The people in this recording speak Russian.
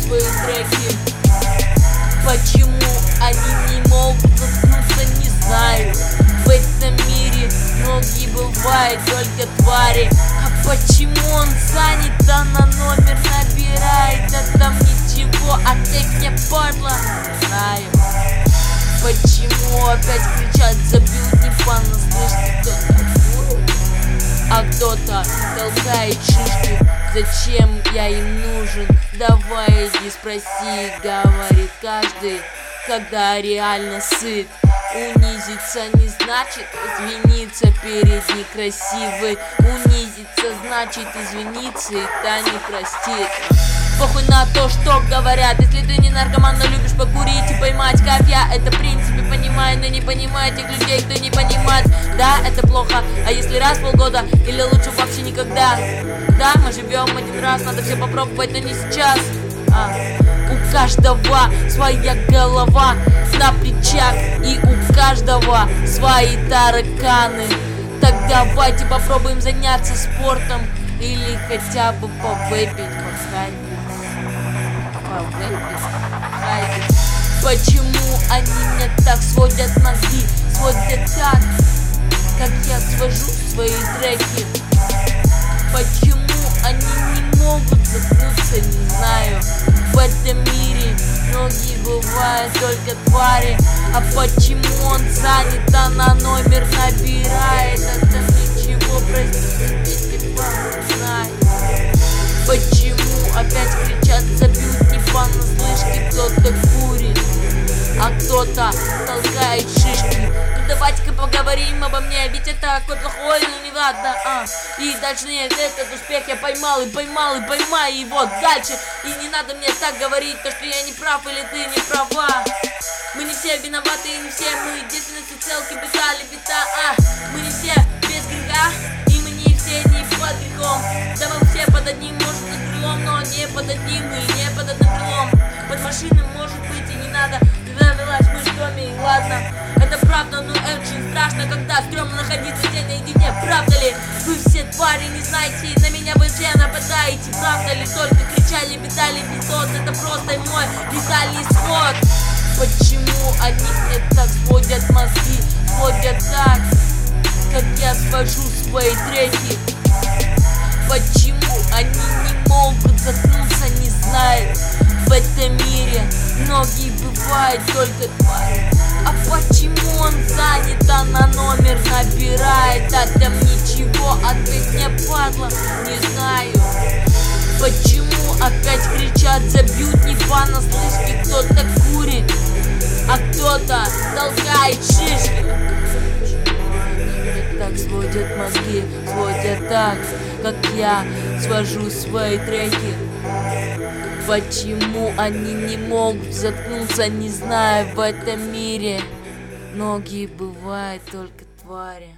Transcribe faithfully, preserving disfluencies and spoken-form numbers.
свои треки. Почему они не могут заткнуться, не знаю. В этом мире многие бывают только твари. А почему он занят, а на номер набирает? А там ничего, опять мне падла, не знаю. Почему опять кричат, забьют, не фан, слышит кто-то курит, а кто-то толкает шишки. Зачем я им нужен? Давай иди спроси, говорит каждый, когда реально сыт. Унизиться не значит извиниться перед некрасивой. Унизиться значит извиниться, и та не простит. Похуй на то, что говорят. Если ты не наркоман, но любишь покурить и поймать, как я это в принципе понимаю, но не понимаю тех людей, кто не понимает. Да, это плохо, а если раз в полгода, или лучше вообще никогда? Да, мы живем один раз, надо все попробовать, но не сейчас. а. У каждого своя голова на плечах, и у каждого свои тараканы. Так давайте попробуем заняться спортом, или хотя бы повыпить, похайпить. Повыпить. Почему они мне так сводят мозги, сводят так, как я свожу свои треки? Почему они не могут заткнуться, не знаю. В этом мире многие бывают только твари. А почему он занят, а на номер набирает? Это ничего, простите, не знаю. Почему опять кричат, забьют, не фан, на слышке кто-то курит, а кто-то толкает шишки. Ну давайте-ка поговорим обо мне, ведь это такой плохой, ну не ладно, а. И дальше нет, этот успех я поймал и поймал и поймаю, и вот дальше. И не надо мне так говорить, то что я не прав или ты не права. Мы не все виноваты и не все мы единственности целки бетали бета, а. Мы не все без греха, и мы не все не под грехом. Да мы все под одним, может под крылом, но не под одним и не под одним крылом. Под машиной может быть и не надо. Завелась мы в доме, и ладно. Это правда, но очень страшно, когда стрёмно находиться день наедине. Правда ли? Вы все твари не знаете, на меня вы все нападаете. Правда ли? Только кричали, бедали, везет. Это просто мой летальный исход. Почему они мне так сводят мозги, сводят так, как я свожу свои треки? Почему они не могут заткнуться, не знаю. В этом мире многие бывают только твари. А почему он занят, а на номер набирает? А там ничего, ответь мне, падла, не знаю. Почему опять кричат, забьют, не фан, на слышке кто-то курит, а кто-то толкает шишки? Так сводят мозги, сводят так, как я свожу свои треки. Почему они не могут заткнуться, не знаю. В этом мире многие бывают только твари.